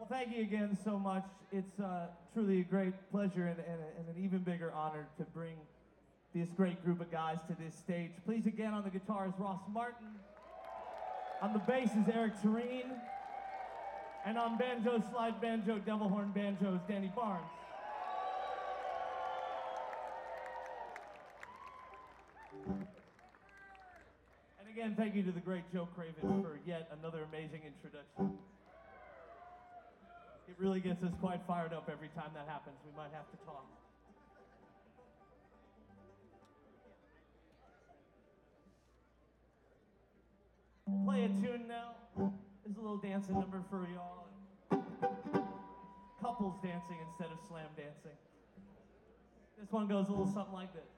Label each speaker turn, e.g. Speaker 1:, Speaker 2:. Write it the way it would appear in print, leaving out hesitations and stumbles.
Speaker 1: Well, thank you again so much. It's truly a great pleasure and an even bigger honor to bring this great group of guys to this stage. Please again, on the guitar is Ross Martin. On the bass is Eric Tureen. And on banjo, slide banjo, devil horn banjo is Danny Barnes. And again, thank you to the great Joe Craven for yet another amazing introduction. It really gets us quite fired up every time that happens. We might have to talk. Play a tune now. This is a little dancing number for y'all. Couples dancing instead of slam dancing. This one goes a little something like this.